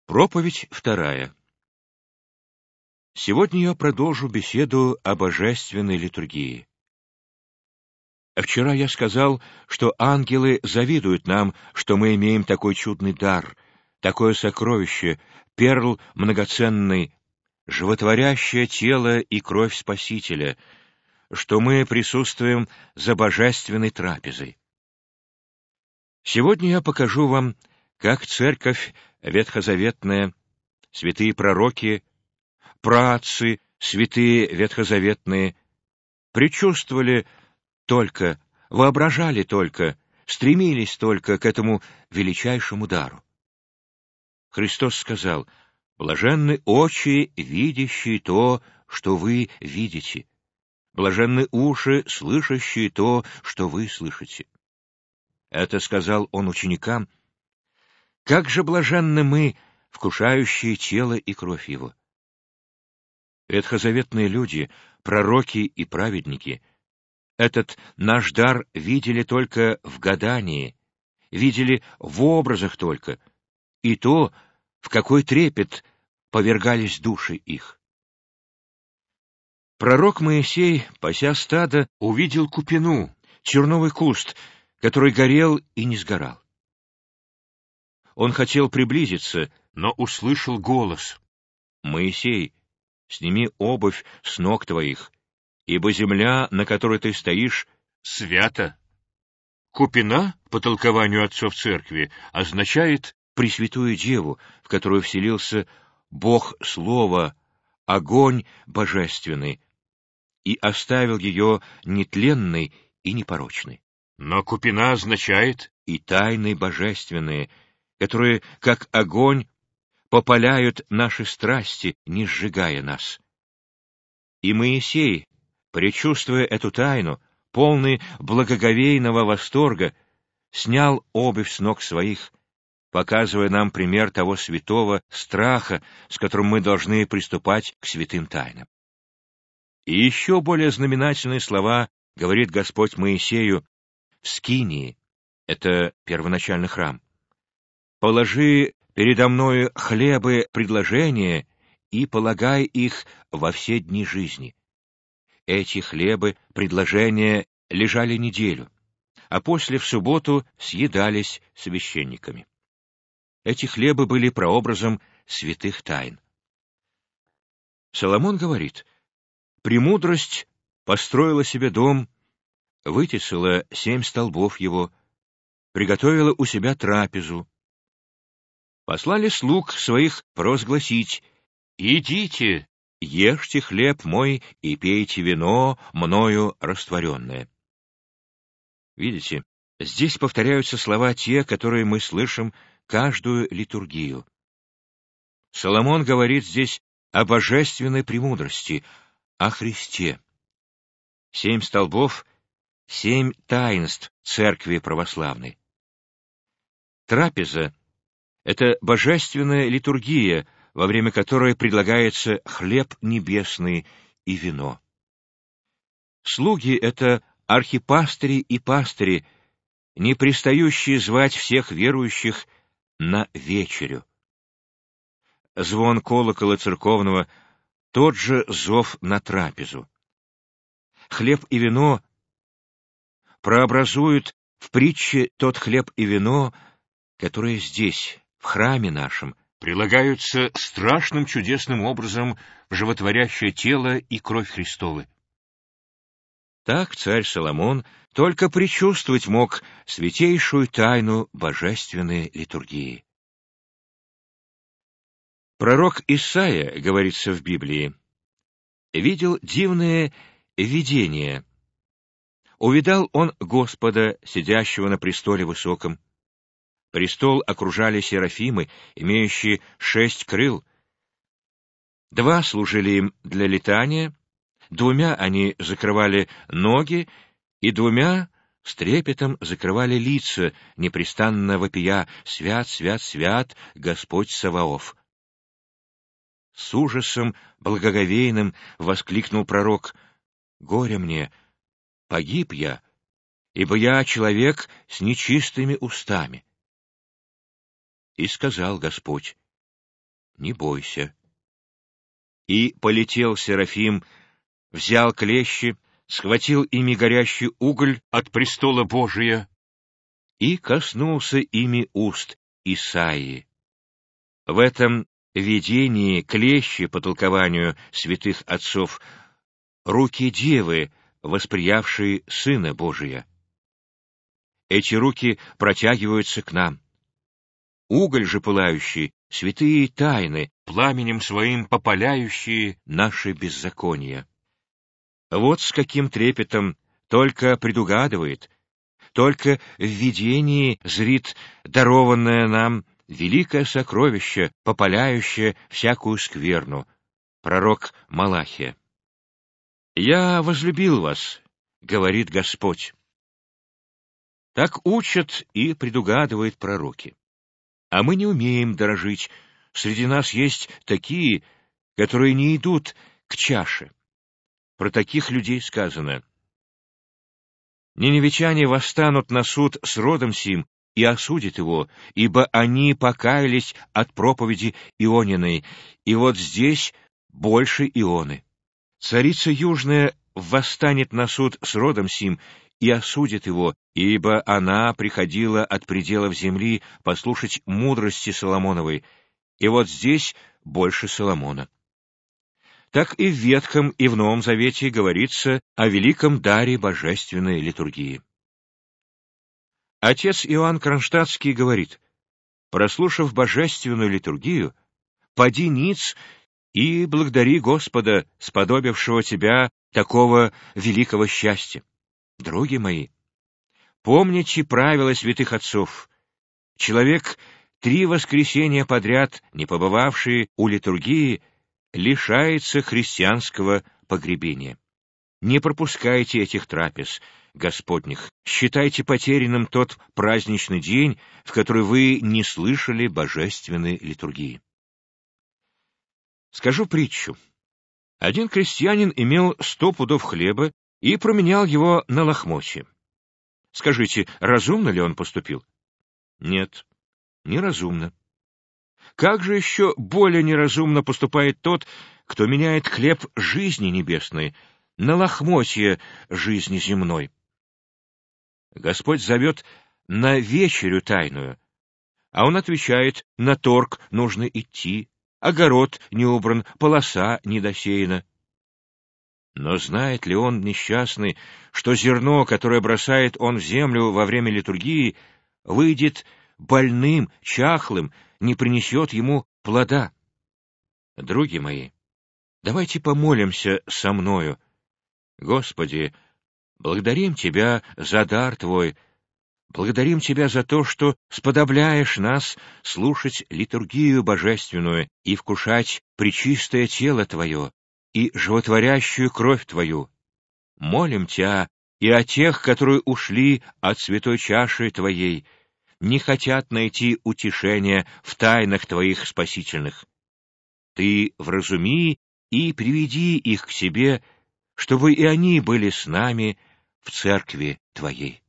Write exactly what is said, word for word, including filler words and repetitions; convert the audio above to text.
Проповедь вторая. Сегодня я продолжу беседу о божественной литургии. Вчера я сказал, что ангелы завидуют нам, что мы имеем такой чудный дар, такое сокровище, перл многоценный, животворящее тело и кровь Спасителя, что мы присутствуем за божественной трапезой. Сегодня я покажу вам, как церковь ветхозаветная, святые пророки, праотцы, святые ветхозаветные, предчувствовали только, воображали только, стремились только к этому величайшему дару. Христос сказал: «Блаженны очи, видящие то, что вы видите, блаженны уши, слышащие то, что вы слышите». Это сказал Он ученикам. Как же блаженны мы, вкушающие тело и кровь Его! Ветхозаветные люди, пророки и праведники, этот наш дар видели только в гадании, видели в образах только, и то, в какой трепет повергались души их. Пророк Моисей, пася стадо, увидел купину, терновый куст, который горел и не сгорал. Он хотел приблизиться, но услышал голос: «Моисей, сними обувь с ног твоих, ибо земля, на которой ты стоишь, свята». Купина, по толкованию отцов церкви, означает Пресвятую Деву, в которую вселился Бог Слова, огонь божественный, и оставил ее нетленной и непорочной. Но купина означает и тайны божественные, которые, как огонь, попаляют наши страсти, не сжигая нас. И Моисей, предчувствуя эту тайну, полный благоговейного восторга, снял обувь с ног своих, показывая нам пример того святого страха, с которым мы должны приступать к святым тайнам. И еще более знаменательные слова говорит Господь Моисею в Скинии, это первоначальный храм: «Положи передо мною хлебы предложения и полагай их во все дни жизни». Эти хлебы предложения лежали неделю, а после в субботу съедались священниками. Эти хлебы были прообразом святых тайн. Соломон говорит: «Премудрость построила себе дом, вытесала семь столбов его, приготовила у себя трапезу. Послали слуг своих провозгласить: идите, ешьте хлеб мой и пейте вино, мною растворенное». Видите, здесь повторяются слова те, которые мы слышим каждую литургию. Соломон говорит здесь о божественной премудрости, о Христе. Семь столбов — семь таинств церкви православной. Трапеза — это божественная литургия, во время которой предлагается хлеб небесный и вино. Слуги — это архипастыри и пастыри, не пристающие звать всех верующих на вечерю. Звон колокола церковного — тот же зов на трапезу. Хлеб и вино прообразуют в притче тот хлеб и вино, которые здесь, в храме нашем, прилагаются страшным чудесным образом в животворящее тело и кровь Христовы. Так царь Соломон только предчувствовать мог святейшую тайну божественной литургии. Пророк Исаия, говорится в Библии, видел дивное видение. Увидал он Господа, сидящего на престоле высоком. Престол окружали серафимы, имеющие шесть крыл. Два служили им для летания, двумя они закрывали ноги, и двумя с трепетом закрывали лица, непрестанно вопия: «Свят, свят, свят, Господь Саваоф». С ужасом благоговейным воскликнул пророк: «Горе мне! Погиб я, ибо я человек с нечистыми устами». И сказал Господь: не бойся». И полетел Серафим, взял клещи, схватил ими горящий уголь от престола Божия и коснулся ими уст Исаии. В этом видении клещи, по толкованию святых отцов, руки Девы, восприявшие Сына Божия. Эти руки протягиваются к нам. Уголь же пылающий — святые тайны, пламенем своим попаляющие наши беззакония. Вот с каким трепетом только предугадывает, только в видении зрит дарованное нам великое сокровище, попаляющее всякую скверну, пророк Малахия. «Я возлюбил вас, — говорит Господь». Так учат и предугадывают пророки. А мы не умеем дорожить. Среди нас есть такие, которые не идут к чаше. Про таких людей сказано: «Ниневичане восстанут на суд с родом сим и осудят его, ибо они покаялись от проповеди Иониной, и вот здесь больше Ионы. Царица Южная восстанет на суд с родом сим и осудит его, ибо она приходила от пределов земли послушать мудрости Соломоновой, и вот здесь больше Соломона». Так и в Ветхом и в Новом Завете говорится о великом даре божественной литургии. Отец Иоанн Кронштадтский говорит: «Прослушав божественную литургию, поди ниц и благодари Господа, сподобившего тебя такого великого счастья». Други мои, помните правила святых отцов. Человек, три воскресения подряд не побывавший у литургии, лишается христианского погребения. Не пропускайте этих трапез Господних, считайте потерянным тот праздничный день, в который вы не слышали божественной литургии. Скажу притчу. Один крестьянин имел сто пудов хлеба и променял его на лохмотья. Скажите, разумно ли он поступил? Нет, неразумно. Как же еще более неразумно поступает тот, кто меняет хлеб жизни небесной на лохмотья жизни земной? Господь зовет на вечерю тайную, а он отвечает: на торг нужно идти, огород не убран, полоса не досеяна. Но знает ли он, несчастный, что зерно, которое бросает он в землю во время литургии, выйдет больным, чахлым, не принесет ему плода? Други мои, давайте помолимся со мною. Господи, благодарим Тебя за дар Твой, благодарим Тебя за то, что сподобляешь нас слушать литургию божественную и вкушать пречистое тело Твое и животворящую кровь Твою. Молим Тебя и о тех, которые ушли от святой чаши Твоей, не хотят найти утешения в тайнах Твоих спасительных. Ты вразуми и приведи их к себе, чтобы и они были с нами в церкви Твоей.